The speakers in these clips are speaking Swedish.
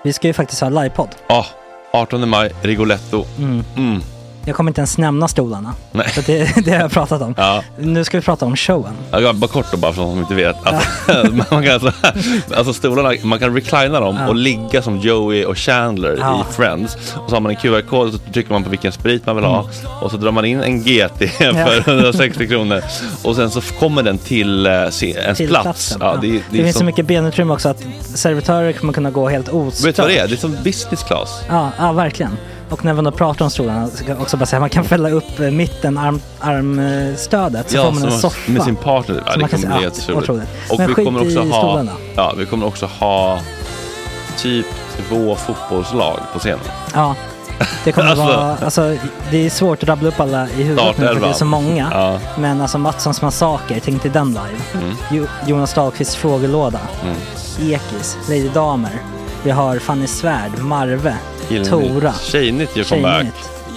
Vi ska ju faktiskt ha livepodd. Ja, 18 maj, Rigoletto. Jag kommer inte ens nämna stolarna. Nej. För det har jag pratat om. Ja. Nu ska vi prata om showen. Ja, bara kort då, bara för de som inte vet. Man kan alltså stolarna, man kan reclina dem och ligga som Joey och Chandler i Friends. Och så har man en QR-kod och så trycker man på vilken sprit man vill ha. Och så drar man in en GT för 160 kronor. Och sen så kommer den till ens plats. Ja, det finns så mycket benutrymme också att servitörer kommer kunna gå helt ostört. Vet du vad det är? Det är som business class. Ja, verkligen. Och när man då pratar om stolarna så kan jag också bara säga att man kan fälla upp mitten armstödet så får man en soffa med sin partner. Ja, det kommer bli helt otroligt. Och men vi kommer också stolarna. vi kommer också ha typ 2 fotbollslag på scenen. Ja. Det kommer vara, alltså det är svårt att rabbla upp alla i huvudet nu för det är så många. Ja. Men alltså Mattssons massaker, tänk till den live. Jonas Dahlqvists frågelåda. Ekis, Lady Damer. Vi har Fanny Svärd, Marve, Tora. Tjejnytt gör comeback.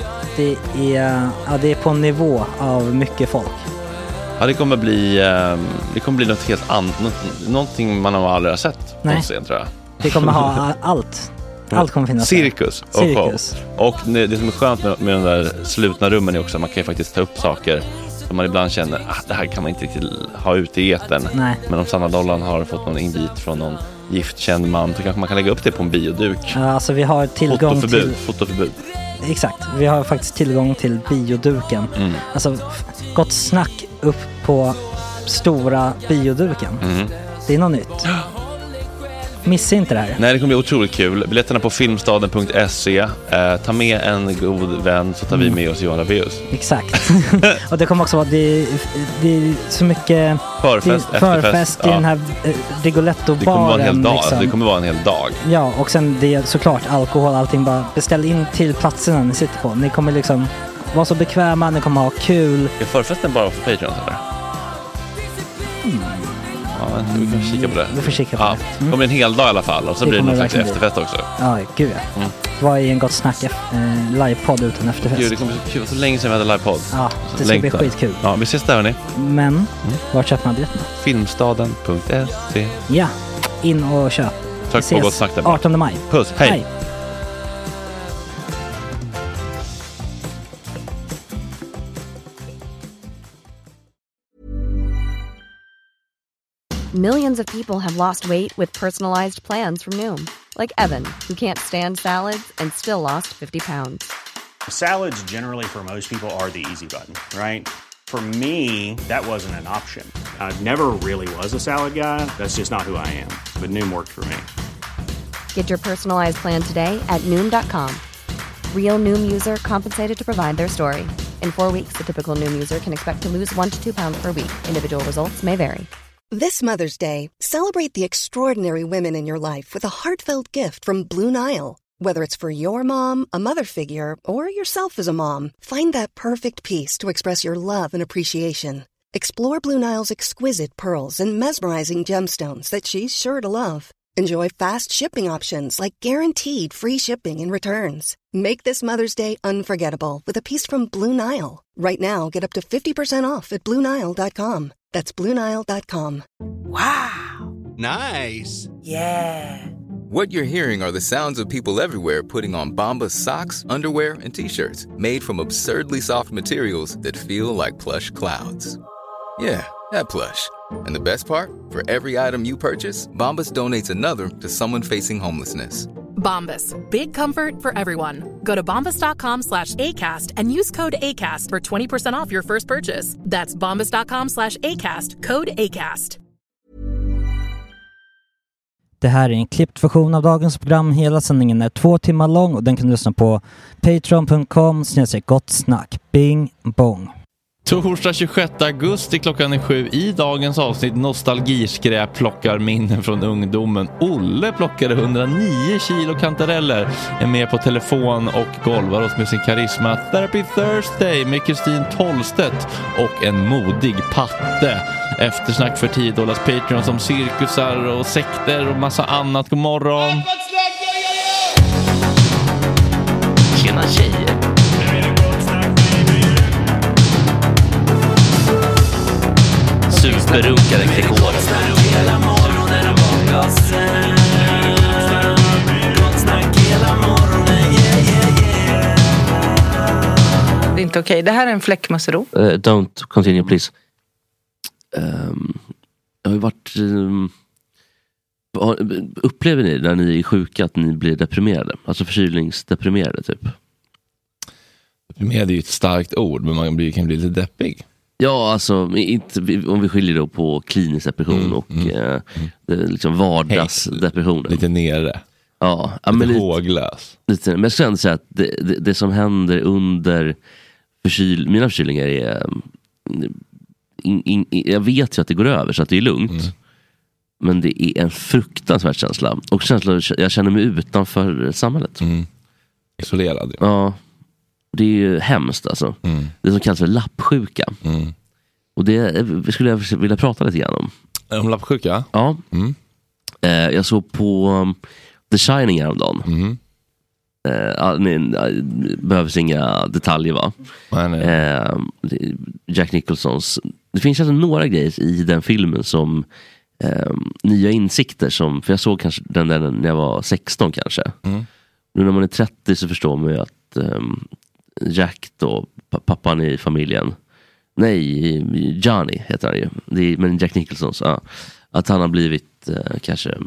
Det är på en nivå av mycket folk. Ja, det kommer bli något helt annat. Någonting man har aldrig sett på scen, tror jag. Vi kommer ha allt. Allt kommer finnas. Cirkus. Och det som är skönt med de där slutna rummen är också att man kan ju faktiskt ta upp saker som man ibland känner det här kan man inte riktigt ha ute i etern. Nej. Men om Sanna Dollan har fått någon invit från någon giftkänd man så kanske man kan lägga upp det på en bioduk. Ja, alltså vi har tillgång till fotoförbud. Exakt, vi har faktiskt tillgång till bioduken. Alltså gott snack upp på stora bioduken. Det är något nytt. Missa inte det här. Nej, det kommer bli otroligt kul. Biljetterna på filmstaden.se. Ta med en god vän så tar vi med oss Johan Rabaeus. Exakt. Och det kommer också vara det är så mycket förfest i den här Rigoletto-baren. Det kommer vara en hel dag. Liksom. Det kommer vara en hel dag. Ja, och sen det är såklart alkohol, allting. Bara beställ in till platserna ni sitter på. Ni kommer liksom vara så bekväma, ni kommer ha kul. Är förfesten bara för Patreon eller? Ja, vi kan kika på det. Vi får kika på det. Det kommer en hel dag i alla fall. Och så blir det någon slags efterfest också. Ja, gud ja. Vad är en gott snack livepodd utan efterfest? Gud, det kommer bli så länge sedan vi hade livepodd. Ja, det ska bli skitkul. Ja, vi ses där hörni. Men, var köper man biljetterna? Filmstaden.se. Ja, in och köp. Tack på gott snack där. 18 maj. Puss, hej. Millions of people have lost weight with personalized plans from Noom. Like Evan, who can't stand salads and still lost 50 pounds. Salads generally for most people are the easy button, right? For me, that wasn't an option. I never really was a salad guy. That's just not who I am. But Noom worked for me. Get your personalized plan today at Noom.com. Real Noom user compensated to provide their story. In 4 weeks, the typical Noom user can expect to lose 1 to 2 pounds per week. Individual results may vary. This Mother's Day, celebrate the extraordinary women in your life with a heartfelt gift from Blue Nile. Whether it's for your mom, a mother figure, or yourself as a mom, find that perfect piece to express your love and appreciation. Explore Blue Nile's exquisite pearls and mesmerizing gemstones that she's sure to love. Enjoy fast shipping options like guaranteed free shipping and returns. Make this Mother's Day unforgettable with a piece from Blue Nile. Right now, get up to 50% off at BlueNile.com. That's BlueNile.com. Wow. Nice. Yeah. What you're hearing are the sounds of people everywhere putting on Bombas socks, underwear, and T-shirts made from absurdly soft materials that feel like plush clouds. Yeah, that plush. And the best part? For every item you purchase, Bombas donates another to someone facing homelessness. Bombas, big comfort for everyone. Go to bombas.com/ACAST and use code ACAST for 20% off your first purchase. That's bombas.com/ACAST, code ACAST. Det här är en klippt version av dagens program. Hela sändningen är 2 timmar lång och den kan du lyssna på patreon.com/gottsnack. Bing bong. Torsdag 26 augusti klockan är 7 i dagens avsnitt Nostalgiskräp plockar minnen från ungdomen. Olle plockade 109 kilo kantareller, är med på telefon och golvar oss med sin karisma. Therapy Thursday med Kristin Tolstedt och en modig patte. Eftersnack för $10 Patreon som cirkusar och sekter och massa annat. God morgon! Tjena tjejer! Superrunkade Gregor. Okej, det här är en fläckmussero. Don't continue please. Jag har ju varit... upplever ni när ni är sjuka att ni blir deprimerade? Alltså förkylningsdeprimerade typ? Deprimerad är ju ett starkt ord, men man kan bli lite deppig. Ja, alltså inte, om vi skiljer då på klinisk depression och liksom vardagsdepression. Lite nere. Ja, lite håglös. Men jag skulle ändå säga att det som händer under mina förkylningar är... jag vet ju att det går över så att det är lugnt. Men det är en fruktansvärd känsla. Och jag känner mig utanför samhället. Isolerad. Ja. Det är ju hemskt alltså. Det som kallas för lappsjuka. Och det skulle jag vilja prata lite grann om. Om lappsjuka? Ja. Jag såg på The Shining häromdagen. Behövs inga detaljer va? Jack Nicholsons. Det finns alltså några grejer i den filmen som nya insikter som, för jag såg kanske den där när jag var 16 kanske. Nu när man är 30 så förstår man ju att Jack då, pappan i familjen, Johnny heter han ju, men Jack Nicholsons, att han har blivit kanske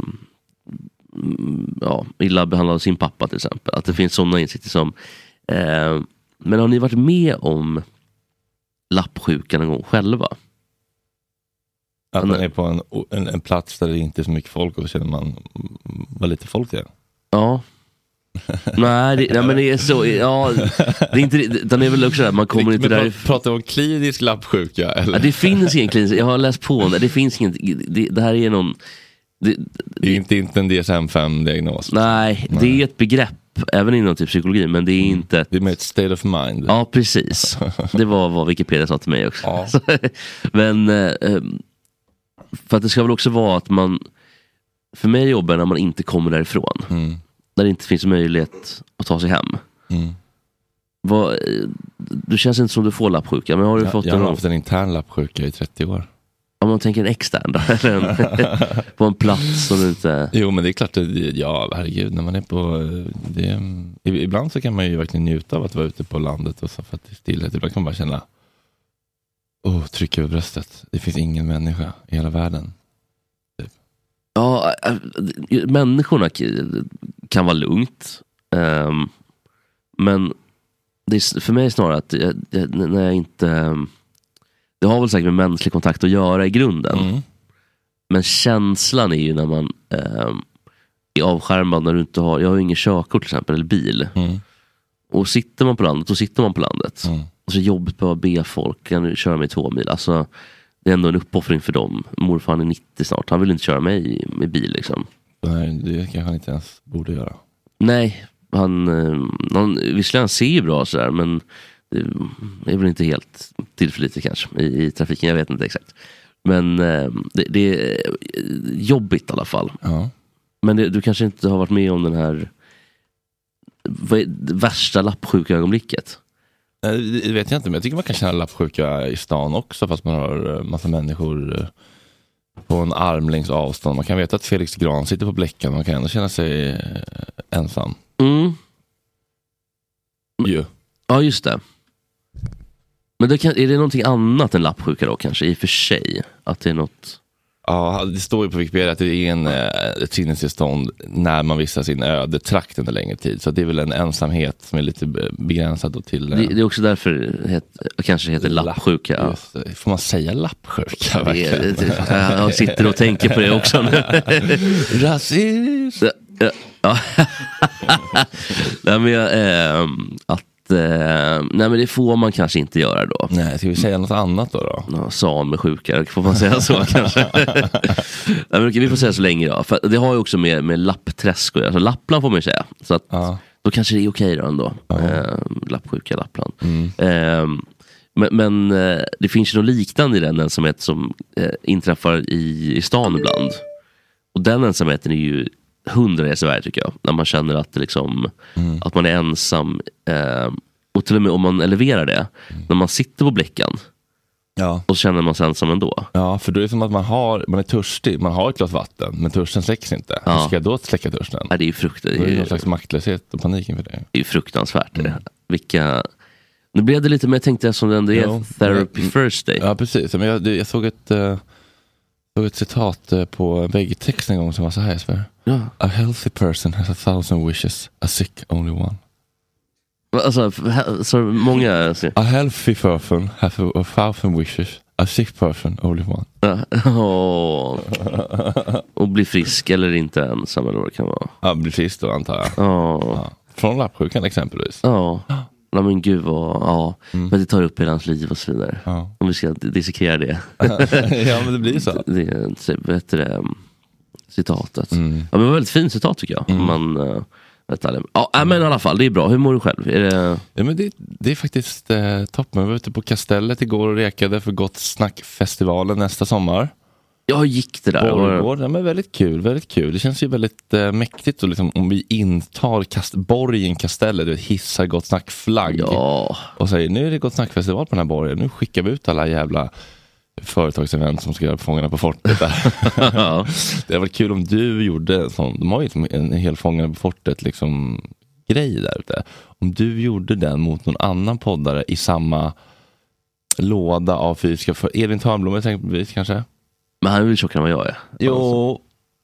illa behandlad av sin pappa till exempel. Att det finns sådana insikter som men har ni varit med om lappsjukan en gång själva? Att man är på en plats där det inte är så mycket folk och så känner man vad lite folk det är. Ja. Nej, men det är så. Ja, det är inte. Den är väl också där man kommer inte där. Pratar om klinisk lappsjuka eller? Ja, det finns ingen klinisk. Jag har läst på det. Det finns ingen. Det här är någon. Det är inte en DSM-5-diagnos. Nej, det är ett begrepp även inom typ psykologi, men det är inte. Det är med ett state of mind. Ja, precis. Det var vad Wikipedia sa till mig också. Ja. Men för att det ska väl också vara att man, för mig jobbar när man inte kommer därifrån. När det inte finns möjlighet att ta sig hem. Du känns inte som du får lappsjuka, men har du fått jag har haft en intern lappsjuka i 30 år. Om man tänker en extern då, eller på en plats som inte... Jo, men det är klart, herregud, när man är på det, ibland så kan man ju verkligen njuta av att vara ute på landet och så, för att det är stillhet. Ibland kan man bara känna tryck över bröstet. Det finns ingen människa i hela världen. Typ. Ja, människorna kan vara lugnt. Men det är för mig snarare att när jag inte... Det har väl säkert med mänsklig kontakt att göra i grunden. Men känslan är ju när man är avskärmad, när du inte har... Jag har ju ingen körkort till exempel, eller bil. Och sitter man på landet, då sitter man på landet. Och så jobbet på att be folk, kan du köra mig 2 mil. Alltså, det är ändå en uppoffring för dem. Morfar är 90 snart, han vill inte köra mig med bil liksom. Nej, det kanske han inte ens borde göra. Nej, han visserligen ser ju bra sådär, men det är väl inte helt tillförlitligt kanske i trafiken, jag vet inte exakt. Men det är jobbigt i alla fall. Ja. Men du kanske inte har varit med om den här värsta lappsjuka ögonblicket? Det vet jag inte, men jag tycker man kan känna lappsjuka i stan också, fast man har massa människor på en armlängds avstånd. Man kan veta att Felix Gran sitter på Bläckan, man kan ändå känna sig ensam. Ja, just det. Men är det någonting annat än lappsjuka då kanske, i och för sig? Att det är något... Ja, det står ju på Wikipedia att det är ett sinnestillstånd när man visar sin ödetrakt under längre tid. Så det är väl en ensamhet som är lite begränsad till... Det är också därför kanske heter lappsjuka. Får man säga lappsjuka? Jag sitter och tänker på det också nu. Rasism! Ja. Nej, men det får man kanske inte göra då. Nej, ska vi säga något annat då? Ja, samesjuka, får man säga så kanske? Nej, men okej, vi får säga så länge då. För det har ju också med lappträsk och alltså Lappland får man ju säga. Så att då kanske det är okej då ändå. Lappsjuka, Lappland. Men det finns ju något liknande i den ensamhet som inträffar i stan ibland. Och den ensamheten är ju 100 i värld tycker jag. När man känner att det liksom, att man är ensam. Och till och med om man eleverar det, när man sitter på Bläckan, då känner man sig ensam ändå. Ja, för då är det som att man är törstig. Man har ett glas vatten, men törsten släcks inte. Hur ska jag då släcka törsten? Ja, det är ju Det är någon slags maktlöshet och panik inför det. Det är ju fruktansvärt. Vilka... Nu blev det lite mer, tänkte jag, som det ändå är Therapy First Day. Ja, precis. Men jag såg ett citat på väggtext en gång som var så här. Ja. A healthy person has 1,000 wishes, a sick only one. Alltså, så många... A healthy person has 1,000 wishes, a sick person only one. Och bli frisk eller inte ensam, eller vad det kan vara. Ja, bli frisk då, antar jag. Ja. Från lappsjukan exempelvis. Ja, men gud vad... Men det tar upp hela hans liv och så vidare. Ja. Om vi ska dissekera det. Ja, men det blir så. Det är, vet du det, citatet. Ja, men det var väldigt fint citat, tycker jag. Man... men i alla fall, det är bra. Hur mår du själv? Ja, men det är faktiskt toppen. Vi var ute på Kastellet igår och rekade för Gott Snack-festivalen nästa sommar. Ja, gick det där? Ja, men väldigt kul. Det känns ju väldigt mäktigt och liksom, om vi intar borgen Kastellet, du hissar Gott Snack-flagg och säger, nu är det Gott Snack-festival på den här borgen. Nu skickar vi ut alla jävla företagsevent som ska göra Fångarna på fortet där. Det var kul om du gjorde en sån. De har ju en hel Fångarna på fortet liksom grej där ute. Om du gjorde den mot någon annan poddare i samma låda av fysiska för Elin Törnblom exempelvis kanske. Men han är väl tjockare än vad jag är. Jo,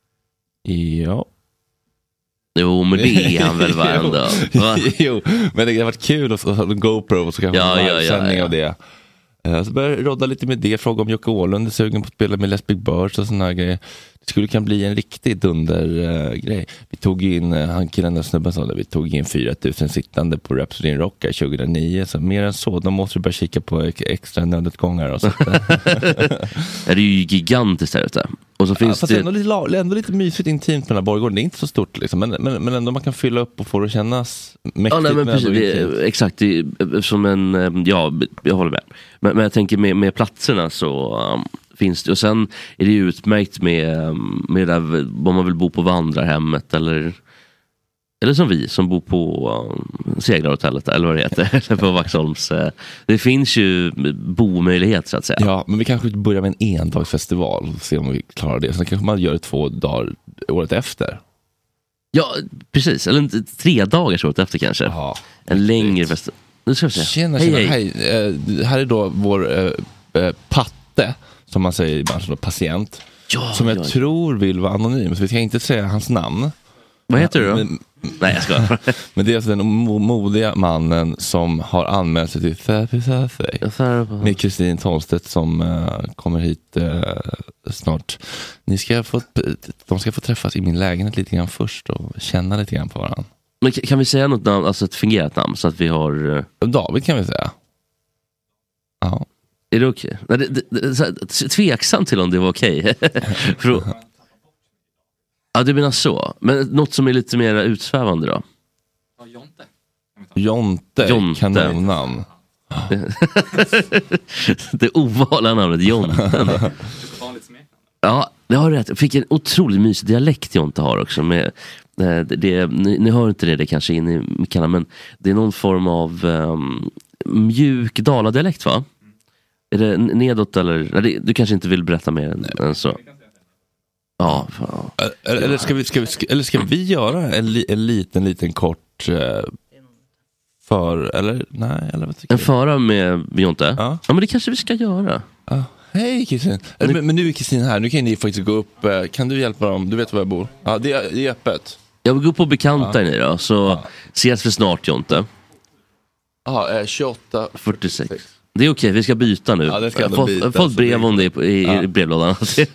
men det är han väl ändå. Jo, men det har varit kul att ha en GoPro och så kanske en sändning av det. Så började rodda lite med det. Fråga om Jocke Åhlund är sugen på att spela med Les Big Birds och såna här grejer. Det skulle kan bli en riktig dundergrej. Vi tog in, han killen där snubben sa det, vi tog in 4,000 sittande på Rhapsody in Rock 2009. Så mer än så, de måste börja kika på extra nödutgångar och sånt. Det är ju gigantiskt här ute. Och så finns det ändå lite mysigt intimt med den här borggården. Det är inte så stort liksom, men ändå man kan fylla upp och få det att kännas mäktigt. Ja, nej, men precis, exakt, som en, jag håller med. Men jag tänker med platserna så finns det, och sen är det ju utmärkt med där, om man vill bo på vandrarhemmet eller som vi som bor på Seglarhotellet eller vad det heter, eller på Vaxholms. Det finns ju bomöjlighet så att säga. Ja, men vi kanske börjar med en endagsfestival och se om vi klarar det. Sen kanske man gör det 2 dagar året efter. Ja, precis. Eller 3 dagar året efter kanske. Ja, en längre festival. Nu ska vi se. Tjena. Hej. Här är då vår patte, som man säger i branschen då, patient. Ja, som jag tror vill vara anonym, så vi ska inte säga hans namn. Vad heter du då? Nej, jag ska. Men det är alltså den modiga mannen som har anmält sig till Therapy Thursday med Kristin Tolstedt som kommer hit snart. De ska få träffas i min lägenhet lite grann först och känna lite grann på varandra. Men kan vi säga något namn, alltså ett fungerat namn, så att vi har... David kan vi säga. Ja. Är det okej? Okay? Tveksam till om det var okej. Okay. Ja, du menar så. Men något som är lite mer utsvävande då? Ja, Jonte. Kanonnamn. Det ovanliga namnet Jonten. Ja, det har rätt. Jag fick en otroligt mysig dialekt Jonte har också. Med, ni hör inte det kanske in i mickarna, men det är någon form av mjuk daladialekt, va? Är det nedåt eller... Nej, du kanske inte vill berätta mer än så. Ja. Eller ska vi göra en liten kort eller vad tycker en föra med Jonte? Ja, men det kanske vi ska göra. Ja. Hej Kristin. Men nu är Kristin här. Nu kan ni faktiskt gå upp. Kan du hjälpa dem? Du vet var jag bor. Ja, det är öppet. Jag vill gå upp och bekanta ni då. Så ses vi snart, Jonte. Ja, 28:46. Det är okej, vi ska byta nu. Ja, jag har fått brev om det i brevlådan.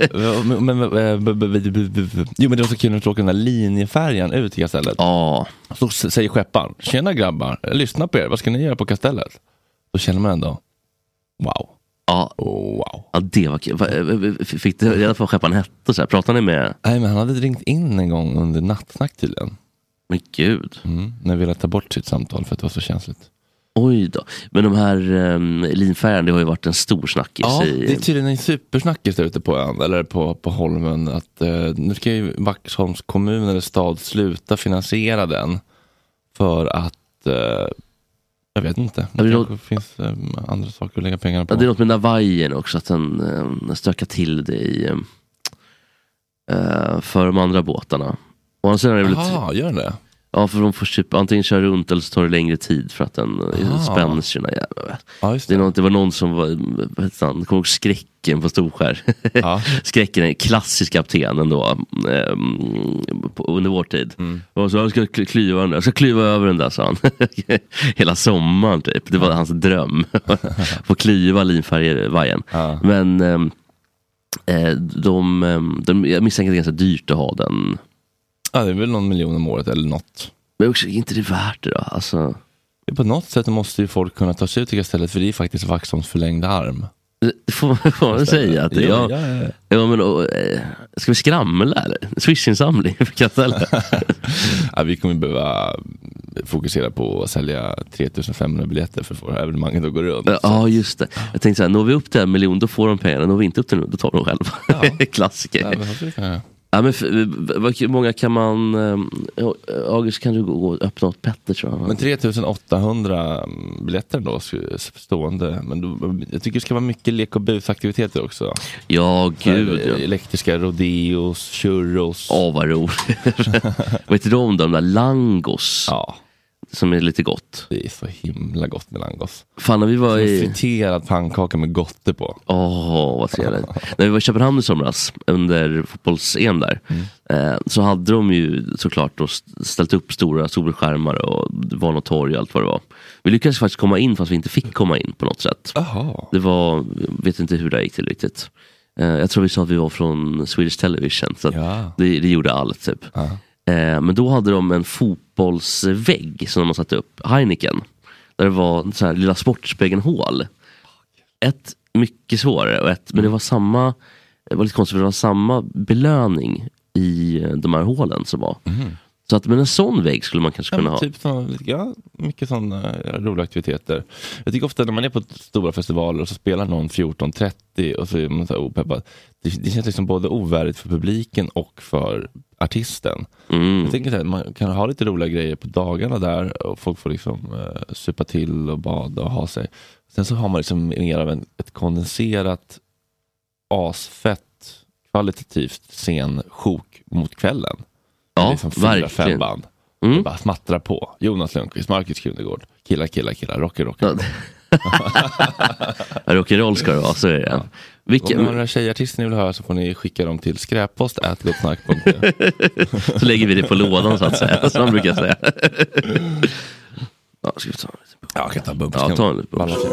Men det var så kul att åka den där linjefärjan ut till Kastellet. Ja. Så säger skepparen: tjena grabbar, jag lyssnar på er. Vad ska ni göra på Kastellet? Då känner man ändå, wow. Ja, wow. Ja, det var kul. Fick du reda på vad skepparen hette? Så här, pratade ni med? Nej, men han hade ringt in en gång under nattsnack tydligen. Men gud. När vi ville ta bort sitt samtal för att det var så känsligt. Oj då. Men de här linfärgen, det har ju varit en stor snackis. Ja, det är tydligen en supersnackis där ute på ön, eller på Holmen, att nu ska ju Vaxholms kommun eller stad sluta finansiera den för att jag vet inte. Det finns andra saker att lägga pengarna på. Ja, det är något med Navajen också, att den stökar till det för de andra båtarna. Och sedan är det gör det? Ja, för de får typ antingen köra runt eller så tar det längre tid för att den spänner sina jävla. Ja, det var någon som var, kommer ihåg Skräcken på Storskär. Ja. Skräcken är en klassisk kapten då under vår tid. Och så jag ska klyva över den där, sa han. Hela sommaren typ. Det var hans dröm. Få klyva linfärgvajen. Ja. Men jag misstänker att det är ganska dyrt att ha den. Ja, det är väl någon miljon om året eller något. Men också, är inte det värt det då? Alltså... På något sätt måste ju folk kunna ta sig ut till stället, för det är faktiskt Vaxholms förlängda arm. Det får man säga. Att ja, men ska vi skramla eller? Swish-insamling för Kastellet? Ja, vi kommer behöva fokusera på att sälja 3500 biljetter för att få evenemanget att gå runt. Ja, just det. Jag tänkte så här, når vi upp till 1 miljon, då får de pengarna. Når vi inte upp till nu, då tar de själva. Ja. Klassiker. Ja, men hur många kan man... August, kan du gå och öppna åt Petter, tror jag? Men 3800 biljetter då, stående. Men jag tycker det ska vara mycket lek- och busaktiviteter också. Ja, gud. Elektriska rodeos, churros. Vad roligt. Vet du om de där langos? Ja. Som är lite gott. Det är så himla gott med langos. Fan, när vi var i... friterad pannkaka med gotte på. Vad trevligt. När vi var i Köpenhamn i somras under fotbolls-EM där, så hade de ju såklart då ställt upp stora solskärmar och det var något torg och allt vad det var. Vi lyckades faktiskt komma in fast vi inte fick komma in på något sätt. Det var, jag vet inte hur det gick till riktigt. Jag tror vi sa att vi var från Swedish Television, så att det gjorde allt typ. Men då hade de en fotbollsvägg som de har satt upp, Heineken, där det var så här lilla sportspegelhål. Ett mycket svårare men det var samma, det var lite konstigt, för det var samma belöning i de här hålen som var. Så att med en sån vägg skulle man kanske kunna ha. Typ mycket sådana roliga aktiviteter. Jag tycker ofta när man är på stora festivaler och så spelar någon 14:30 och så är man så här opeppad. Det känns liksom både ovärdigt för publiken och för artisten. Jag tänker att man kan ha lite roliga grejer på dagarna där och folk får liksom supa till och bada och ha sig. Sen så har man liksom mer av ett kondenserat asfett kvalitativt scensjok mot kvällen. Ja, liksom verkligen. Band. Det bara smattrar på. Jonas Lundqvist, Marcus Krunegård, killar, rocker. Rock'n'roll ska det vara, så är det. Ja. Om några tjejartister ni vill höra så får ni skicka dem till skräppost@gottsnack.se. Så lägger vi det på lådan så att säga, som man brukar säga. Ja, ska vi ta en liten bubba? Ja, jag kan ta en bubba. Ja, ta en liten bubba.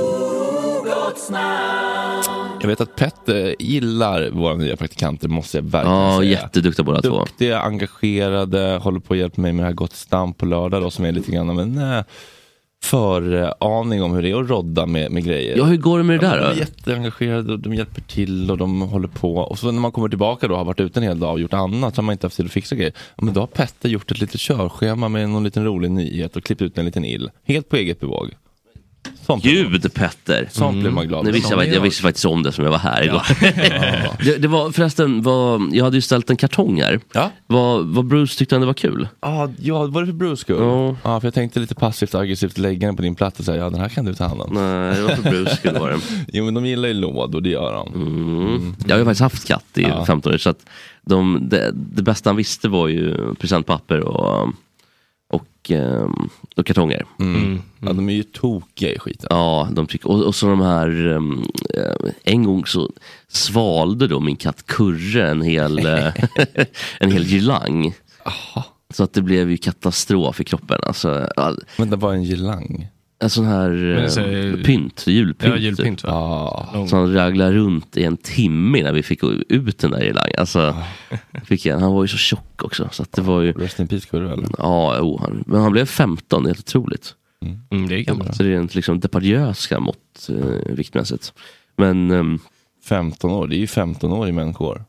Jag vet att Petter gillar våra nya praktikanter, måste jag verkligen säga. Jätteduktiga båda två. Duktiga, engagerade, håller på att hjälpa mig med det här Gott Stam på lördag då, som är lite grann men föraning om hur det är att rodda med grejer. Ja, hur går det med det där då? De är jätteengagerade och de hjälper till och de håller på. Och så när man kommer tillbaka då, har varit ute en hel dag och gjort annat, så har man inte haft tid att fixa grejer. Men då har Petter gjort ett litet körschema med någon liten rolig nyhet och klippt ut en liten ill. Helt på eget bevåg. Gud, Petter. Sånt blir man glad. Jag visste faktiskt om det som jag var här igår. Det var förresten, jag hade ju ställt en kartong här. Ja. Vad Bruce tyckte han det var kul? Ja, var det för Bruce skull? Ja, för jag tänkte lite passivt aggressivt lägga den på din plats och säga, den här kan du ta hand om. Nej, det var för Bruce skull var det. Jo, men de gillar ju låd och det gör de. Jag har ju faktiskt haft katt i 15 år, så att det bästa han visste var ju presentpapper och kartonger. Ja, de är ju tokiga i skiten. Ja, de tycker. Och så de här en gång så svalde då min katt Kurre en hel girlang. Så att det blev ju katastrof i kroppen. Alltså, men det var en girlang? En sån här julpynt. Ja, julpynt, va? Så han raglade runt i en timme när vi fick ut den där girlangen. Alltså, han var ju så tjock också. Så att det var ju... Rest in peace, Kurre, eller? Ja, men han blev 15, det är helt otroligt. Det är gammalt. Så det är en liksom Depardieuska mått viktmässigt. Men 15 år, det är ju 15 år i människor.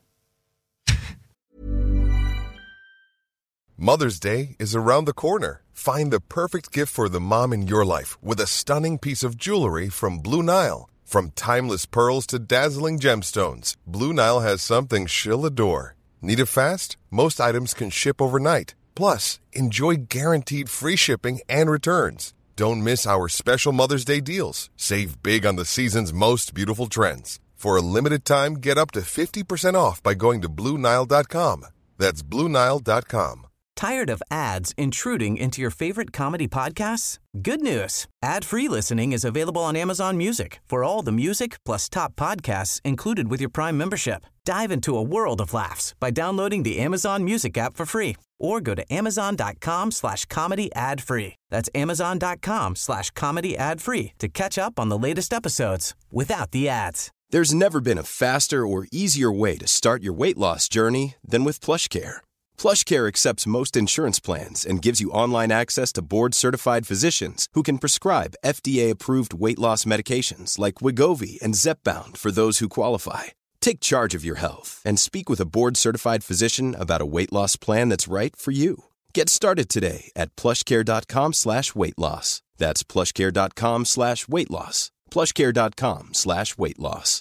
Mother's Day is around the corner. Find the perfect gift for the mom in your life with a stunning piece of jewelry from Blue Nile. From timeless pearls to dazzling gemstones, Blue Nile has something she'll adore. Need it fast? Most items can ship overnight. Plus, enjoy guaranteed free shipping and returns. Don't miss our special Mother's Day deals. Save big on the season's most beautiful trends. For a limited time, get up to 50% off by going to BlueNile.com. That's BlueNile.com. Tired of ads intruding into your favorite comedy podcasts? Good news. Ad-free listening is available on Amazon Music for all the music plus top podcasts included with your Prime membership. Dive into a world of laughs by downloading the Amazon Music app for free or go to amazon.com/comedy ad-free. That's amazon.com/comedy ad-free to catch up on the latest episodes without the ads. There's never been a faster or easier way to start your weight loss journey than with PlushCare. PlushCare accepts most insurance plans and gives you online access to board-certified physicians who can prescribe FDA-approved weight loss medications like Wegovy and Zepbound for those who qualify. Take charge of your health and speak with a board-certified physician about a weight loss plan that's right for you. Get started today at plushcare.com/weightloss. That's plushcare.com/weightloss. plushcare.com/weightloss.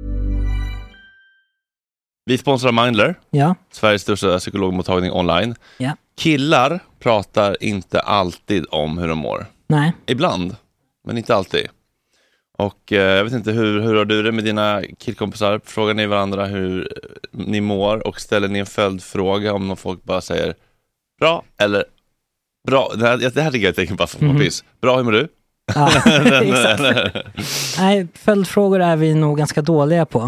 Vi sponsrar Mindler. Ja. Sveriges största psykologmottagning online. Ja. Killar pratar inte alltid om hur de mår. Nej. Ibland, men inte alltid. Och jag vet inte, hur har du det med dina killkompisar? Frågar ni varandra hur ni mår och ställer ni en följdfråga om någon folk bara säger bra eller bra? Det här tycker jag tänker bara på piss. Bra, hur mår du? Ja, exakt. Nej, följdfrågor är vi nog ganska dåliga på.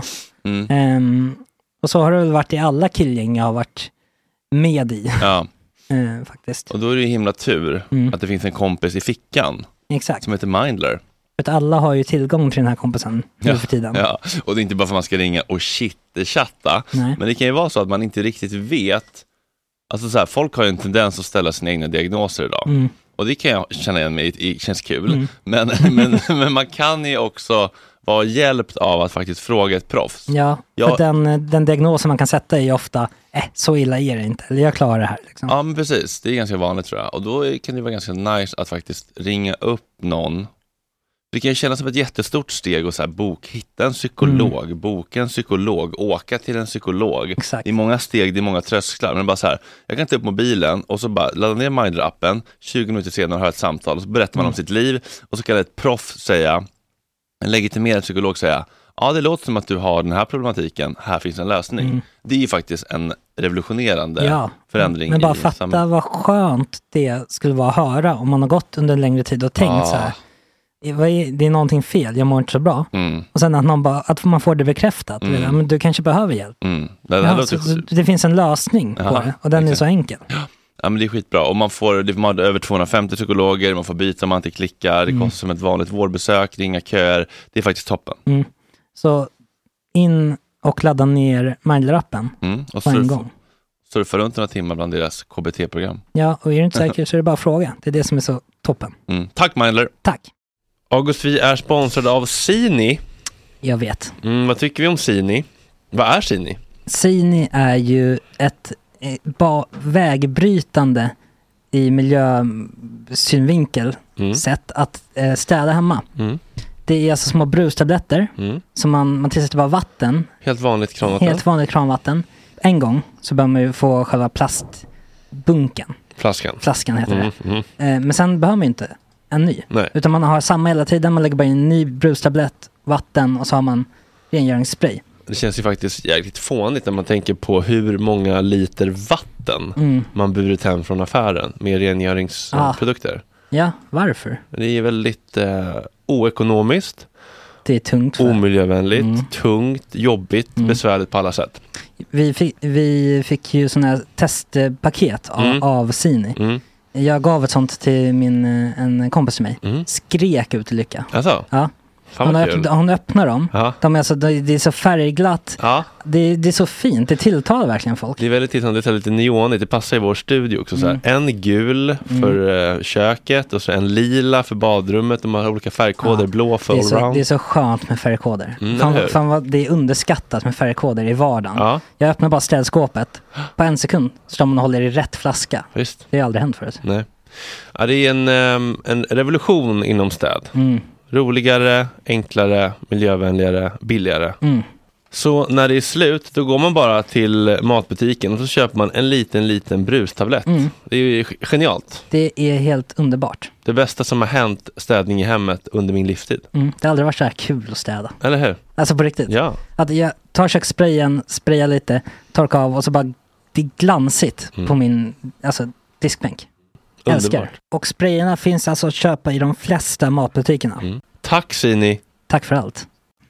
Och så har det väl varit i alla killgäng jag har varit med i. Ja. Faktiskt. Och då är det ju himla tur att det finns en kompis i fickan. Exakt. Som heter Mindler. För att alla har ju tillgång till den här kompisen nu för tiden. Ja, och det är inte bara för att man ska ringa och chatta. Nej. Men det kan ju vara så att man inte riktigt vet. Alltså så här, folk har ju en tendens att ställa sina egna diagnoser idag. Och det kan jag känna igen mig i, känns kul. Men man kan ju också vara hjälpt av att faktiskt fråga ett proffs. Ja, för den diagnosen man kan sätta är ju ofta så illa är det inte, eller jag klarar det här. Liksom. Ja, men precis. Det är ganska vanligt tror jag. Och då kan det vara ganska nice att faktiskt ringa upp någon. Det kan ju kännas som ett jättestort steg och så här, hitta en psykolog, boka en psykolog, åka till en psykolog. Exakt. Det är många steg, det är många trösklar. Men bara så här, jag kan ta upp mobilen och så bara ladda ner Mindler-appen, 20 minuter senare har ett samtal och så berättar man om sitt liv och så kan ett proffs säga, en legitimerad psykolog säga, ja det låter som att du har den här problematiken, här finns en lösning. Det är ju faktiskt en revolutionerande förändring. Men bara fatta vad skönt det skulle vara att höra om man har gått under en längre tid och tänkt så här. Det är någonting fel, jag mår inte så bra. Och sen att man får det bekräftat. Men du kanske behöver hjälp. Det finns en lösning på det. Och den är så enkel. Ja, men det är skitbra. Och man får över 250 psykologer, man får byta om man inte klickar. Det kostar som ett vanligt vårdbesök, ringa köer. Det är faktiskt toppen. Så in och ladda ner Mindler-appen på en gång. Surfa runt några timmar bland deras KBT-program. Ja, och är du inte säker så är det bara att fråga. Det är det som är så toppen. Tack Mindler. Tack. August, vi är sponsrade av Sini. Jag vet. Vad tycker vi om Sini? Vad är Sini? Sini är ju ett vägbrytande i miljösynvinkel sätt att städa hemma. Det är alltså små brustabletter som man tillsätter bara vatten. Helt vanligt kranvatten. Helt vanligt kranvatten. En gång så bör man ju få själva plastbunken. Flaskan heter det. Men sen behöver man ju inte en ny. Nej. Utan man har samma hela tiden. Man lägger bara in en ny brustablett, vatten och så har man rengöringsspray. Det känns ju faktiskt jäkligt fånigt när man tänker på hur många liter vatten man burit hem från affären med rengöringsprodukter. Ja, varför? Det är väldigt oekonomiskt. Det är tungt. Omiljövänligt, tungt, jobbigt, besvärligt på alla sätt. Vi fick ju sådana här testpaket av Sini. Jag gav ett sånt till en kompis till mig. Skrek ut i lycka. Alltså? Ja. Hon öppnar dem. Ja. Det är så färgglatt. Ja. Det är så fint. Det tilltalar verkligen folk. Det är väldigt tilltalande. Det är lite neonigt. Det passar i vår studio också. Så här. En gul för köket och så en lila för badrummet. De har olika färgkoder. Blå för allround. Det är så skönt med färgkoder. Det är underskattat med färgkoder i vardagen. Ja. Jag öppnar bara städskåpet. På en sekund står man och håller i rätt flaska. Visst. Det har aldrig hänt förut. Nej. Ja, det är en revolution inom städ. Roligare, enklare, miljövänligare, billigare. Så när det är slut, då går man bara till matbutiken och så köper man en liten brustablett. Det är ju genialt. Det är helt underbart. Det bästa som har hänt städning i hemmet under min livstid. Det har aldrig varit så här kul att städa. Eller hur? Alltså på riktigt. Ja. Att jag tar kökssprayen, sprayar lite, torkar av och så bara riktigt glansigt på min diskbänk. Älskar. Och sprayerna finns alltså att köpa i de flesta matbutikerna. Tack Sini. Tack för allt.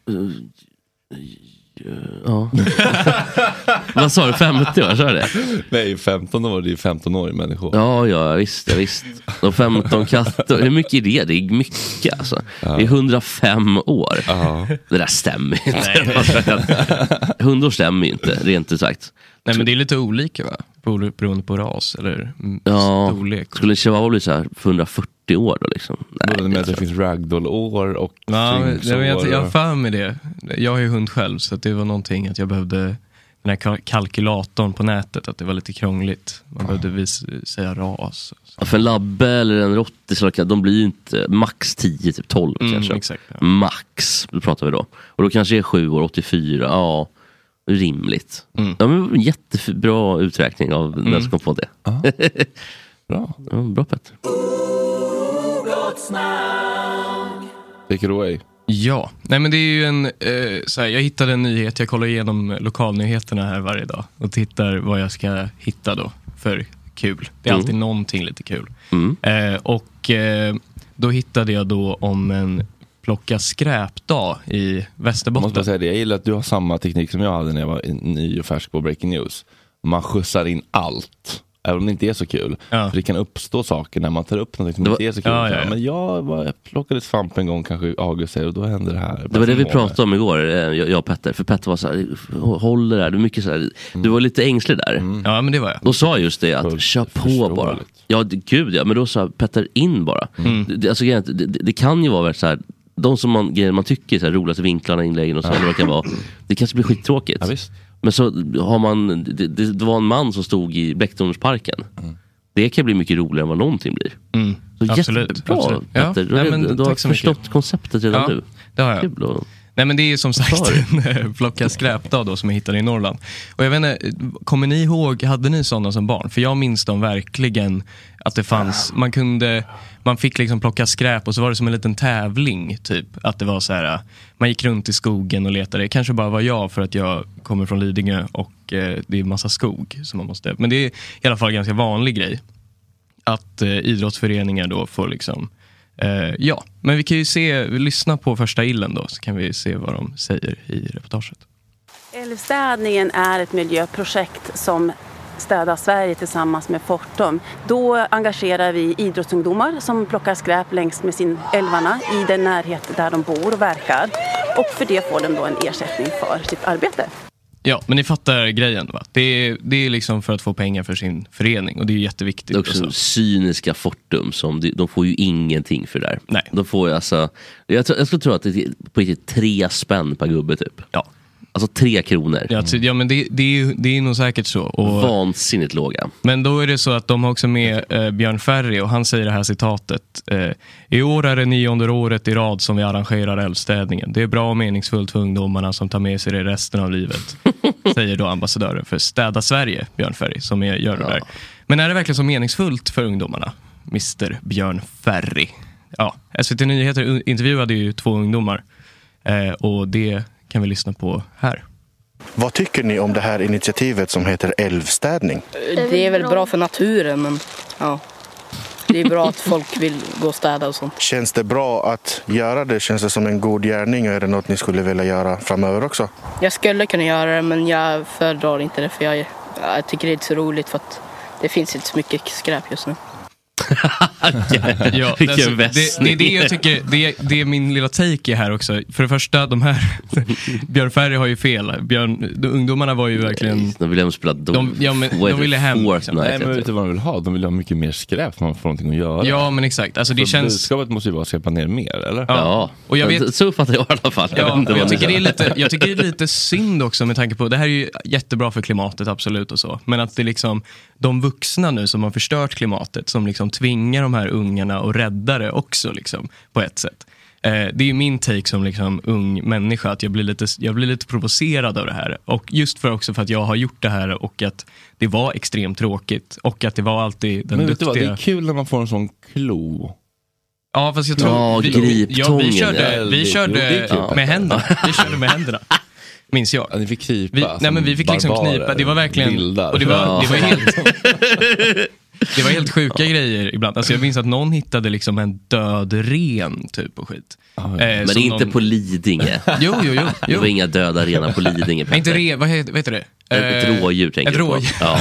Ja. Vad sa du, 50 år? Så det? Nej, 15 år, det är 15-åriga människor. Ja, visst. Och 15 katter, hur mycket är det? Det är mycket alltså. Det är 105 år. Det där stämmer inte. 100 år stämmer inte, rent ut sagt. Nej, men det är lite olika, va? Beroende på ras eller storlek. Skulle chihuahua bli så här för 140 år då liksom? Nej, med att det finns ragdoll-år och jag för mig det. Jag har ju hund själv, så att det var någonting att jag behövde den här kalkylatorn på nätet, att det var lite krångligt. Man behövde säga ras. Ja, för en labbe eller en rotte, de blir ju inte max 10, typ 12 kanske. Exakt, Max, då pratar vi då. Och då kanske är 7 år, 84, rimligt. Ja, men jättebra uträkning av den som kom på det. Bra. Ja, bra Petter. Take it away. Ja, nej men det är ju jag hittade en nyhet, jag kollar igenom lokalnyheterna här varje dag och tittar vad jag ska hitta då för kul. Det är alltid någonting lite kul. Då hittade jag då om en plocka skräpdag i Västerbotten. Jag måste säga det, jag gillar att du har samma teknik som jag hade när jag var ny och färsk på Breaking News. Man skjutsar in allt, även om det inte är så kul. För det kan uppstå saker när man tar upp något som inte är så kul. Men jag plockade svamp en gång kanske i augusti och då hände det här. Det var det vi pratade om igår, jag och Petter. För Petter var så här, håll det där, du är mycket så här, du var lite ängslig där. Ja, men det var jag. Då sa just det att kör på bara. Ja, gud ja, men då sa Petter in bara. Det kan ju vara så här, de som man tycker är så här roligaste vinklarna, inläggen och så det kan vara. Det kanske blir skittråkigt. Ja, visst. Men så har man det var en man som stod i Bläcktornsparken. Det kan bli mycket roligare än vad någonting blir. Så absolut. Jättebra. Ja. Du har förstått konceptet redan nu. Det har jag. Nej, men det är som sagt en plocka skräpdag då som jag hittade i Norrland. Och jag vet inte, kommer ni ihåg, hade ni sådana som barn? För jag minns dem verkligen att det fanns, man fick liksom plocka skräp och så var det som en liten tävling typ. Att det var så här, man gick runt i skogen och letade. Det kanske bara var jag för att jag kommer från Lidingö och det är massa skog som man måste. Men det är i alla fall en ganska vanlig grej. Att idrottsföreningar då får liksom men vi kan ju lyssna på första illen då, så kan vi se vad de säger i reportaget. Älvstädningen är ett miljöprojekt som städar Sverige tillsammans med Fortum. Då engagerar vi idrottsungdomar som plockar skräp längs med sin älvarna i den närhet där de bor och verkar. Och för det får de då en ersättning för sitt arbete. Ja, men ni fattar grejen, va? Det är liksom för att få pengar för sin förening och det är jätteviktigt. Det är också cyniska Fortum som de får ju ingenting för det där. Nej. De får ju alltså, jag skulle tro att det är på riktigt 3 spänn per gubbe typ. Ja. Alltså 3 kronor. Ja, men det är nog säkert så. Och vansinnigt låga. Men då är det så att de har också med Björn Ferry och han säger det här citatet. I år är det 9:e året i rad som vi arrangerar älvstädningen. Det är bra och meningsfullt för ungdomarna som tar med sig det resten av livet. Säger då ambassadören för Städa Sverige, Björn Ferry, som gör det där. Men är det verkligen så meningsfullt för ungdomarna, Mr. Björn Ferry? Ja, SVT Nyheter intervjuade ju 2 ungdomar och det kan vi lyssna på här. Vad tycker ni om det här initiativet som heter älvstädning? Det är väl bra för naturen, men det är bra att folk vill gå och städa och sånt. Känns det bra att göra det? Känns det som en god gärning? Är det något ni skulle vilja göra framöver också? Jag skulle kunna göra det, men jag föredrar inte det, för jag tycker det är inte så roligt för att det finns inte så mycket skräp just nu. Ja, alltså, det är det jag tycker, det är min lilla take här också. För det första, de här Björn Ferry har ju fel. Ungdomarna var ju verkligen, de ville spela de ville hem liksom. Nej, men vet du vad de vill ha? De vill ha mycket mer skräp, man får någonting att göra. Ja, men exakt, alltså, det känns... Budskapet måste ju vara att skräpa ner mer, eller? Ja. Och jag vet... så fattar jag i alla fall. Jag tycker det är lite synd också, med tanke på, det här är ju jättebra för klimatet, absolut och så. Men att det liksom, de vuxna nu som har förstört klimatet, som liksom tvingar de här ungarna och rädda det också liksom, på ett sätt. Det är ju min take som liksom ung människa, att jag blir lite provocerad av det här. Och just för att jag har gjort det här och att det var extremt tråkigt och att det var alltid den duktiga... Det är kul när man får en sån klo. Ja, fast jag tror... vi körde med händerna. Vi körde med händerna. minns jag. Ja, ni fick krypa. Vi fick liksom knipa. Det var verkligen... Bildar. Och det var helt... Det var helt sjuka grejer ibland. Alltså jag minns att någon hittade liksom en död ren typ och skit. Men det är inte på Lidingö. Jo. Det var inga döda renar på Lidingö. Inte vad heter det? Ett rådjur tänker jag på. Ja.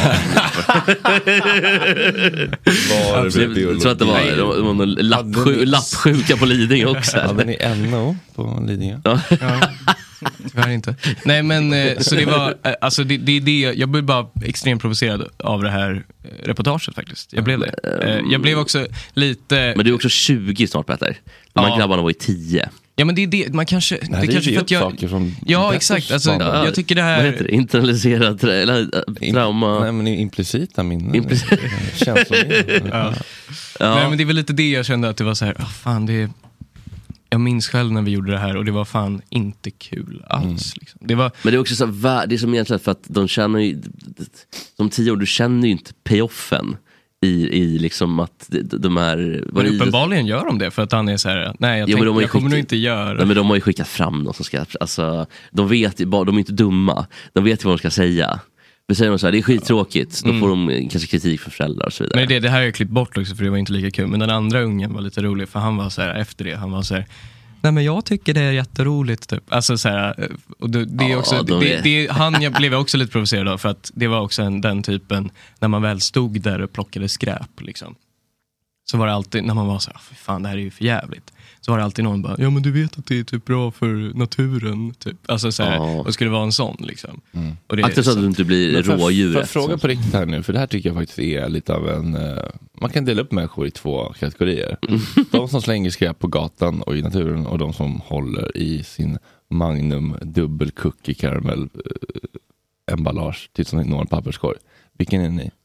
Jag tror att det var någon lappsjuka på Lidingö också. Hade ni NO på Lidingö? Ja. Tyvärr inte. Nej men så det var alltså det jag blev bara extremt provocerad av det här reportaget faktiskt. Jag blev det. Jag blev också lite... Men du är också 20 snart, Petter. De här grabbarna var i 10. Ja men det är det man kanske det kanske för att jag ja exakt alltså jag tycker det här vad heter det? Internaliserat trauma. Nej men implicita minnen. Känslominnen. Nej men det är väl lite det jag kände att det var så här fan det jag minns själv när vi gjorde det här och det var fan inte kul alls liksom. Det var men det är också så det är som egentligen för att de känner ju som 10 år du känner ju inte payoffen i liksom att de är... Men uppenbarligen gör de det för att han är så här nej jag kommer nog inte göra. Nej, men de har ju skickat fram någon som ska alltså de vet de är inte dumma. De vet ju vad de ska säga. Men säger de så här, det är skittråkigt. Då får de kanske kritik från föräldrar och så vidare. Men det här har jag klippt bort också för det var inte lika kul. Men den andra ungen var lite rolig för han var så här efter det. Han var så här, nej men jag tycker det är jätteroligt typ. Alltså så här, och det är också jag blev också lite provocerad av för att det var också den typen när man väl stod där och plockade skräp liksom. Så var det alltid när man var så här, fan det här är ju för jävligt. Så var det alltid någon bara, ja men du vet att det är typ bra för naturen typ. Alltså så här, och skulle vara en sån liksom. Och det akta så att du inte blir rådjur. För fråga på riktigt här nu, för det här tycker jag faktiskt är lite av en man kan dela upp människor i 2 kategorier. De som slänger skräp på gatan och i naturen och de som håller i sin Magnum dubbel cookie caramel emballage till som en papperskorg. Vilken är ni?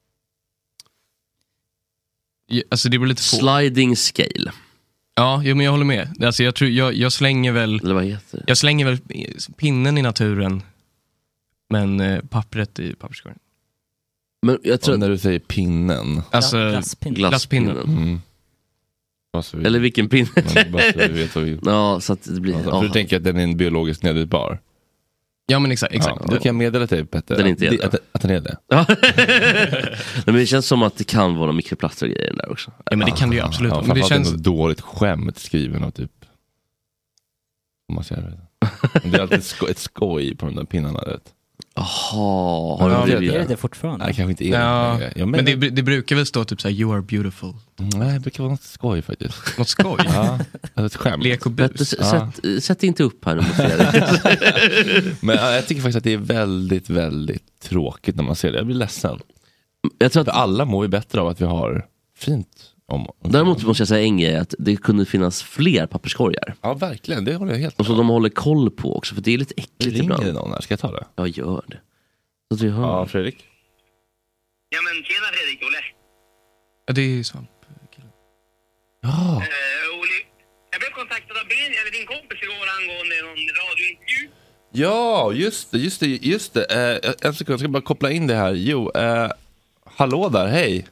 Alltså det blir lite sliding scale. Ja, men jag håller med. Alltså jag tror jag slänger väl eller vad heter det? Jag slänger väl pinnen i naturen men pappret i papperskorgen. Men jag tror när du säger pinnen. Alltså glasspinnen. Eller vilken pinne? Ja, så att det blir för du tänker att den är en biologiskt nedbrytbar. Ja men exakt. Då kan jag meddela till Petter den inte att den är det. Men det känns som att det kan vara mikroplaster och grejer där också. Ja men det kan det ju absolut. Ja, men det känns ett dåligt skämt skriven av typ om man säger det. Det är alltid ett skoj på de där pinnarna rätt. Jaha, har du det? Är det fortfarande? Nej, kanske inte är det. Men det brukar väl stå typ såhär, you are beautiful. Nej, det brukar vara något skoj faktiskt. Något skoj? Ja, alltså ett skämt. Lek och bus. Sätt inte upp här. Men jag tycker faktiskt att det är väldigt, väldigt tråkigt när man ser det. Jag blir ledsen. Jag tror att alla mår ju bättre av att vi har fint om. Däremot måste jag säga en grej, att det kunde finnas fler papperskorgar. Ja, verkligen. Det håller jag helt med. Och så de håller koll på också, för det är lite äckligt ibland. Ringer det någon här? Ska jag ta det? Ja, gör det. Så att vi hör. Ja, Fredrik. Ja, men tjena Fredrik, Olle. Ja, det är Svamp. Ja. Olle, jag blev kontaktad av din kompis igår angående någon radiointervju. Ja, just det. En sekund, jag ska bara koppla in det här. Jo, hallå där, hej.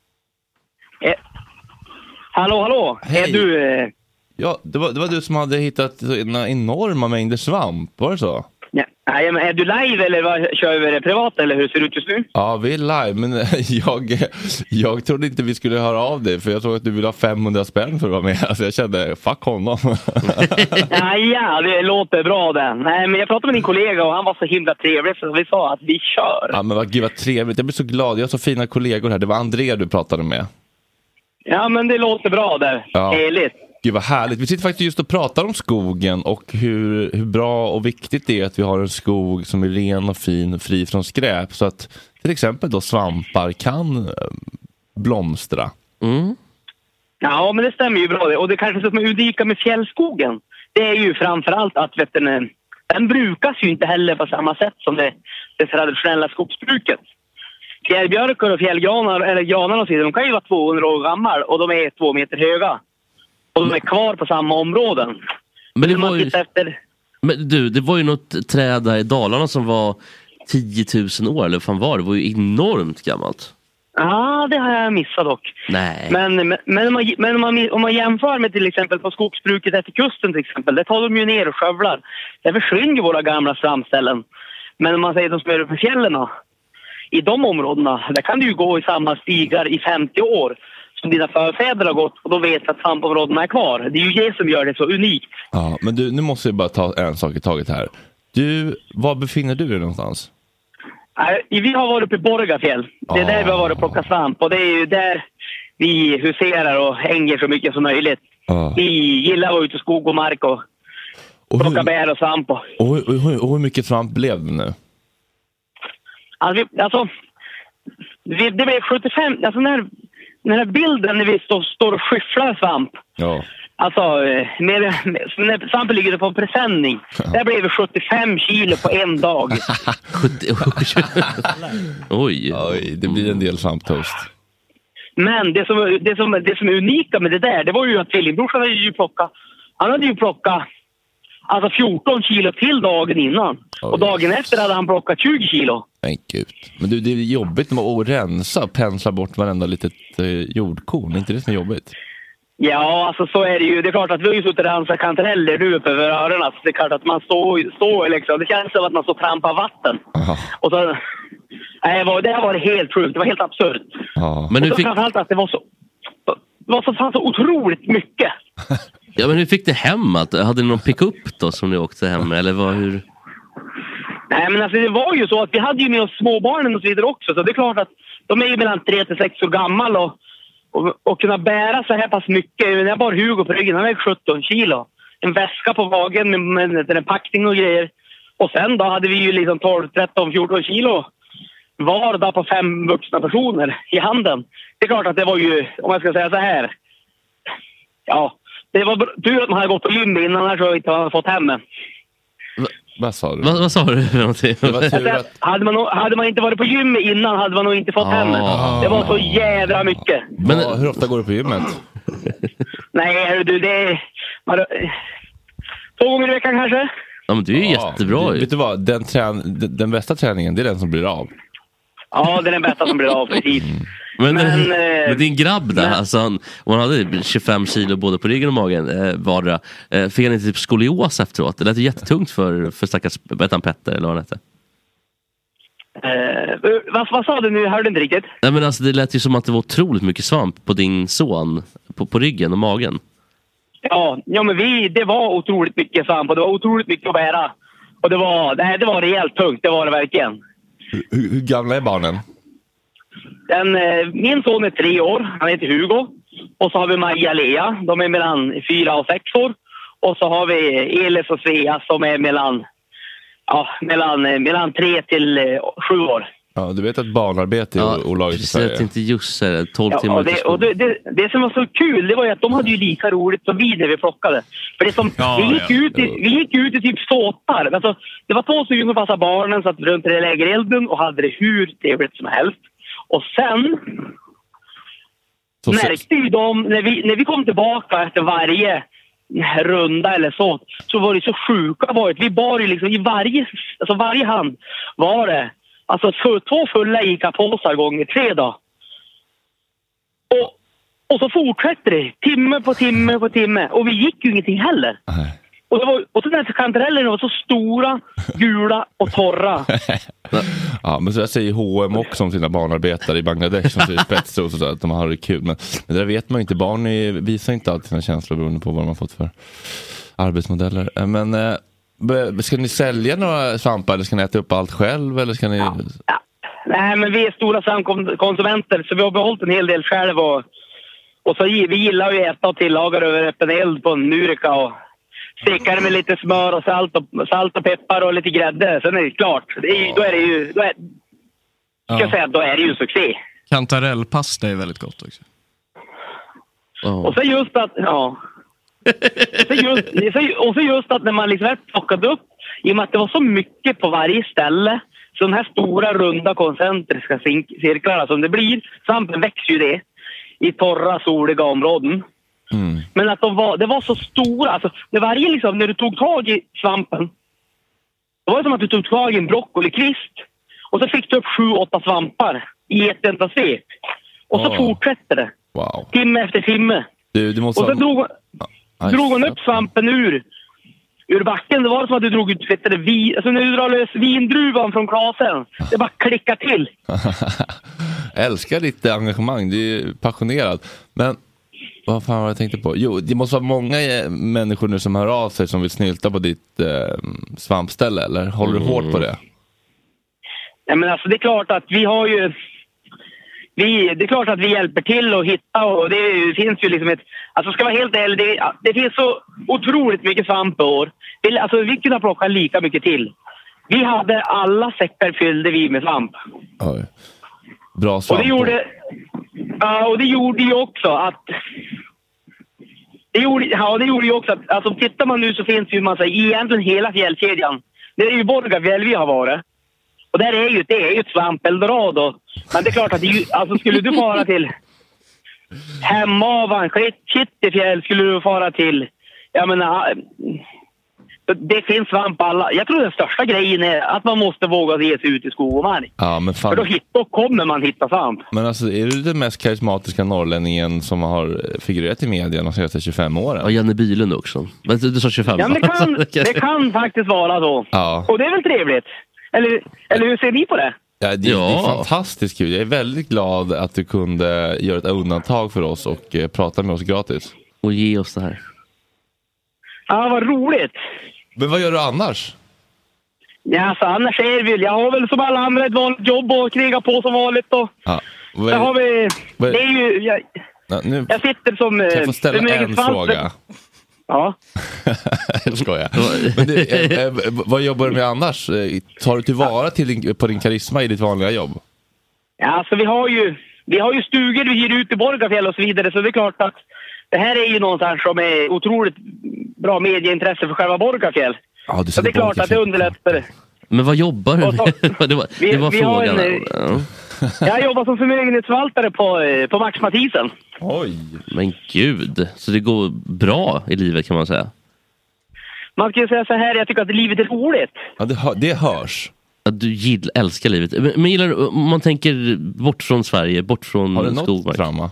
Hallå. Hej. Är du... Ja, det var du som hade hittat enorma mängder svamp, var det så? Ja. Nej, men är du live eller kör vi det privat eller hur ser det ut just nu? Ja, vi är live, men jag trodde inte vi skulle höra av dig för jag såg att du ville ha 500 spänn för att vara med. Alltså jag kände, fuck honom. Ja, det låter bra det. Nej, men jag pratade med din kollega och han var så himla trevlig så vi sa att vi kör. Ja, men vad trevligt. Jag blir så glad. Jag har så fina kollegor här. Det var André du pratade med. Ja, men det låter bra där. Ja. Härligt. Gud vad härligt. Vi sitter faktiskt just och pratar om skogen och hur bra och viktigt det är att vi har en skog som är ren och fin, fri från skräp. Så att till exempel då svampar kan blomstra. Mm. Ja, men det stämmer ju bra det. Och det kanske som är unika med fjällskogen. Det är ju framförallt att den brukas ju inte heller på samma sätt som det traditionella skogsbruket. Fjällbjörkar och fjällgranar, eller granar och så vidare, de kan ju vara 200 år gamla och de är 2 meter höga. Och de är kvar på samma områden. Men det var ju något träd där i Dalarna som var 10 000 år, eller vad fan var det? Det var ju enormt gammalt. Ja, det har jag missat dock. Nej. Men om man jämför med till exempel på skogsbruket efter kusten till exempel, det tar de ju ner och skövlar. Det försvinner ju våra gamla stamställen. Men om man säger de som är på fjällen, i de områdena, där kan du ju gå i samma stigar i 50 år som dina förfäder har gått, och då vet att svampområdena är kvar. Det är ju det som gör det så unikt. Ja, men du, nu måste jag bara ta en sak i taget här. Var befinner du dig någonstans? Vi har varit uppe i Borgafjäll. Det är där vi har varit och plockat svamp. Och det är ju där vi huserar och hänger så mycket som möjligt. Vi gillar att vara ute i skog och mark och plocka bär och svamp. Och hur mycket svamp blev det nu? Det blev 75... Alltså den här bilden när vi står och skyfflar svamp. Ja. Alltså, när svampen ligger på presenning, där blev det 75 kilo på en dag. Oj, det blir en del svamptoast. Men det som är unika med det där, det var ju att tvillingbrorsan hade ju plockat alltså 14 kilo till dagen innan. Och dagen efter hade han plockat 20 kilo. Men gud. Men du, det är jobbigt med att rensa och pensla bort varenda litet jordkorn. Är inte det som är jobbigt? Ja, alltså så är det ju. Det är klart att vi har ju suttit och rensat kantareller nu uppe över öronen. Så det är klart att man står liksom. Det känns som att man står och trampar vatten. Och så... det har varit helt sjukt. Det var helt absurt. Men och så framförallt att det var så otroligt mycket. Ja, men hur fick det hem allt? Hade ni någon pick-up då som ni åkte hem? Eller hur? Nej, men alltså det var ju så att vi hade ju med oss småbarnen och så vidare också. Så det är klart att de är ju mellan 3 till 6 år gammal och kunna bära så här pass mycket. När jag bar Hugo på ryggen, han vägde 17 kilo. En väska på vagen med en packning och grejer. Och sen då hade vi ju liksom 12, 13, 14 kilo var där på 5 vuxna personer i handen. Det är klart att det var ju, om jag ska säga så här. Ja, det var tur att man hade gått på gym innan, annars hade jag inte fått hem. Vad sa du? Vad sa du för någonting? Hade man inte varit på gym innan hade man nog inte fått hem. Det var så jävla mycket. Men hur ofta går du på gymmet? Nej, det är 2 gånger i veckan kanske. Ja, men det är ju jättebra. Vet du vad? Den bästa träningen, det är den som blir av. Ja, det är den bästa som blir av, precis. Men din grabb där, alltså hon hade 25 kilo både på ryggen och magen vardera. Fick han inte typ skolios efteråt? Det lät ju jättetungt för stackars Petter eller vad han hette. Vad sa du nu? Jag hörde inte riktigt. Nej, men alltså det lät ju som att det var otroligt mycket svamp på din son på ryggen och magen. Ja, men det var otroligt mycket svamp och det var otroligt mycket att bära. Och det var rejält tungt, det var det verkligen. Hur gamla är barnen? Min son är 3 år, han heter Hugo. Och så har vi Maja Lea, de är mellan 4 och 6 år. Och så har vi Elis och Svea som är mellan 3 till 7 år. Ja, du vet att barnarbete är olagligt i Sverige. Ja, inte just 12 timmar. Det som var så kul, det var ju att de hade ju lika roligt som vi när vi plockade. För det som, vi gick ut i typ såtar. Alltså, det var 2 stycken som passade barnen, satt runt i lägerelden och hade det hur trevligt som helst. Och sen märkte ju de, när vi kom tillbaka efter varje runda eller så var det så sjuka varit. Vi bar ju liksom i varje hand var det alltså 2 fulla ICA-påsar gånger 3 då. Och så fortsätter det timme på timme på timme. Och vi gick ju ingenting heller. Och så den här kantarellerna var så stora, gula och torra. Ja, men så jag säger H&M också om sina barnarbetare i Bangladesh som säger spetsros och så att de har det kul. Men det där vet man ju inte. Barn visar inte alltid sina känslor beroende på vad de har fått för arbetsmodeller. Men ska ni sälja några svampar eller ska ni äta upp allt själv? Eller ska ni... Nej, men vi är stora svampkonsumenter så vi har behållit en hel del själv. Och så vi gillar ju att äta och tillaga över öppen eld på en murika och stekar med lite smör och salt och peppar och lite grädde. Sen är det klart. Då är det ju succé. Kantarellpasta är väldigt gott också. Och så just att och så just att när man liksom plockade upp, i och med att det var så mycket på varje ställe, så de här stora runda koncentriska cirklarna som det blir, svampen växer ju det i torra soliga områden. Men att det var så stora, alltså när du tog tag i svampen, det var som att du tog tag i en broccolikvist och så fick du upp 7-8 svampar i ett enda svep. Och så fortsätter det. Wow. Timme efter timme. Du måste och så drog hon upp svampen ur backen. Det var som att du drog ut alltså när du drar lös vindruvan från glasen. Det bara klickar till. Jag älskar ditt engagemang. Du är passionerad. Men vad fan var jag tänkte på? Jo, det måste vara många människor nu som hör av sig som vill snylta på ditt svampställe. Eller håller du hårt på det? Nej, men alltså det är klart att vi har ju... Det är klart att vi hjälper till att hitta, och det finns ju liksom alltså ska vara helt ärlig, det finns så otroligt mycket svamp i år. Alltså vi kunde plocka lika mycket till. Vi hade alla säckar fyllde vi med svamp. Oj. Bra svamp. Och det gjorde ju också att det gjorde ju också att alltså tittar man nu så finns ju massa egentligen hela fjällkedjan. Det är ju Borgafjäll vi har varit. Och där är ju ett svampeldorado. Men det är klart att alltså skulle du fara till Hemavan, Kittifjäll, skulle du fara till, jag menar, det finns svamp alla. Jag tror den största grejen är att man måste våga ge sig ut i skog och mark. Ja, men fan. För då kommer man hitta svamp. Men alltså, är du den mest karismatiska norrlänningen som har figurerat i media de senaste 25 åren? Ja, Janne Bylund också. Du sa 25. Ja, men det kan faktiskt vara så. Ja. Och det är väl trevligt. Eller hur ser ni på det? Ja, det är fantastiskt kul. Jag är väldigt glad att du kunde göra ett undantag för oss och prata med oss gratis. Och ge oss det här. Ja, vad roligt. Men vad gör du annars? Ja, alltså annars är det väl, jag har väl som alla andra ett vanligt jobb och kriga på som vanligt. Och där har vi, det är ju, jag sitter som... Kan jag få ställa en fråga? Ja. Jag skojar. Men vad jobbar du med annars? Tar du tillvara på din karisma i ditt vanliga jobb? Ja, alltså vi har ju stugor vi hyr ut i Borgafjäll och så vidare, så det är klart att det här är ju någonstans som är otroligt bra medieintresse för själva Borgafjäll. Ja, så det är klart att det underlättar. Men vad jobbar du med? Det var frågan. Jag jobbar som förmögenhetsförvaltare på Max Mathisen. Oj. Men gud, så det går bra i livet kan man säga. Man ska ju säga så här, jag tycker att livet är roligt. Ja, det hörs. Att du älskar livet. Men gillar, om man tänker bort från Sverige, bort från Har du något drama?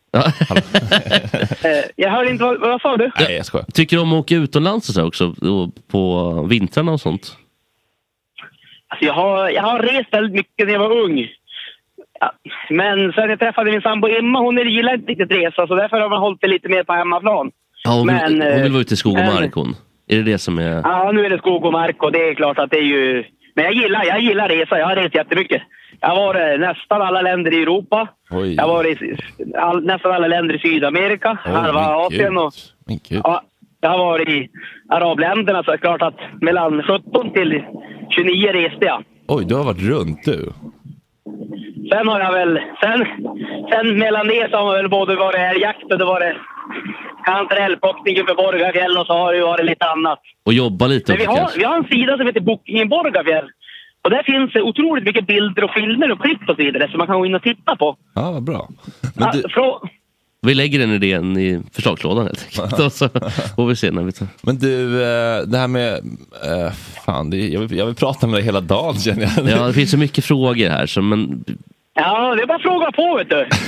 Jag hörde inte, vad sa du? Nej, jag skojar. Tycker du om att åka utomlands och så också? På vintrarna och sånt? Alltså jag har rest väldigt mycket när jag var ung. Ja, men sen jag träffade min sambo Emma, hon gillar inte riktigt resa, så därför har man hållit det lite mer på hemmaplan. Ja, hon vill vara ute i skog och mark hon. Är det som är... Ja, nu är det skog och mark och det är klart att det är ju... Men jag gillar resa, jag har rest jättemycket. Jag har varit nästan alla länder i Europa. Oj. Jag har varit nästan alla länder i Sydamerika, halva Asien och... Ja, jag har varit i arabländerna, så är det klart att mellan 17 till 29 reste jag. Oj, du har varit runt du. Sen har jag väl, sen mellan det så har man väl både varit älgjakt och det var det kantarellplockning för Borgafjäll och så har det varit lite annat. Och jobba lite. Men vi har en sida som heter Bokningen Borgafjäll. Och där finns det otroligt mycket bilder och filmer och klipp och så vidare som man kan gå in och titta på. Ja, vad bra. Men vi lägger den idén i förslagslådan helt enkelt. Och så får vi se när vi tar. Men du, det här med... jag vill prata med dig hela dagen, känner jag. Ja, det finns så mycket frågor här. Så, men... Ja, det är bara fråga på, vet du.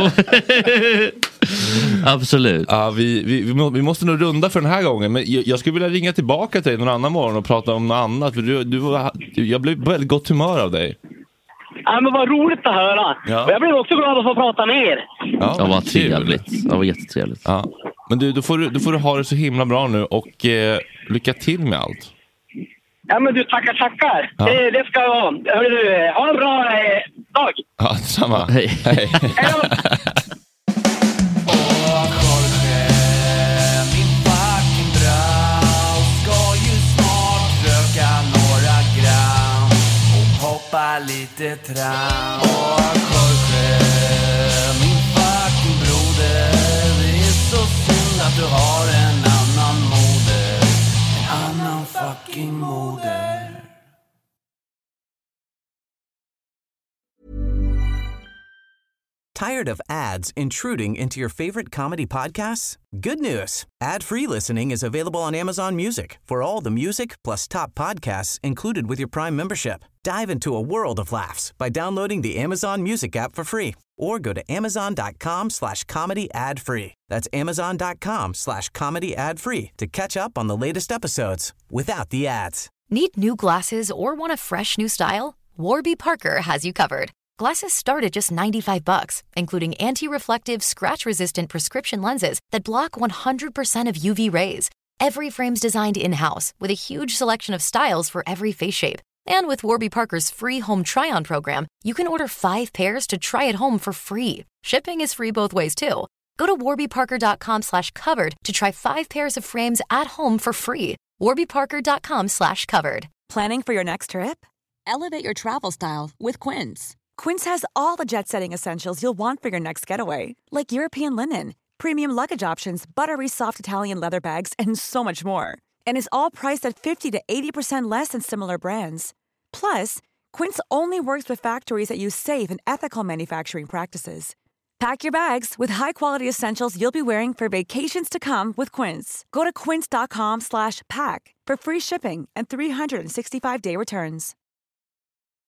Absolut. Ja, vi måste nog runda för den här gången. Men jag skulle vilja ringa tillbaka till dig någon annan morgon och prata om något annat. För jag blev väldigt gott humör av dig. Ja, men vad roligt att höra. Ja. Och jag blev också glad att få prata med er. Ja, det var trevligt. Det var jättetrevligt. Ja. Men då får du ha det så himla bra nu och lycka till med allt. Ja, men du, tackar. Ja. Det ska jag ha. Hörru, ha en bra dag. Ja, detsamma. Hej. Hej då. Lite tram och Jorge, min fucking broder. Det är så synd att du har en annan moder. En annan fucking moder. Tired of ads intruding into your favorite comedy podcasts? Good news. Ad-free listening is available on Amazon Music for all the music plus top podcasts included with your Prime membership. Dive into a world of laughs by downloading the Amazon Music app for free or go to amazon.com/comedy ad free. That's amazon.com/comedy ad free to catch up on the latest episodes without the ads. Need new glasses or want a fresh new style? Warby Parker has you covered. Glasses start at just $95, including anti-reflective, scratch-resistant prescription lenses that block 100% of UV rays. Every frame's designed in-house with a huge selection of styles for every face shape. And with Warby Parker's free home try-on program, you can order 5 pairs to try at home for free. Shipping is free both ways, too. Go to warbyparker.com/covered to try 5 pairs of frames at home for free. warbyparker.com/covered. Planning for your next trip? Elevate your travel style with Quince. Quince has all the jet-setting essentials you'll want for your next getaway, like European linen, premium luggage options, buttery soft Italian leather bags, and so much more. And is all priced at 50 to 80% less than similar brands. Plus, Quince only works with factories that use safe and ethical manufacturing practices. Pack your bags with high-quality essentials you'll be wearing for vacations to come with Quince. Go to quince.com/pack for free shipping and 365-day returns.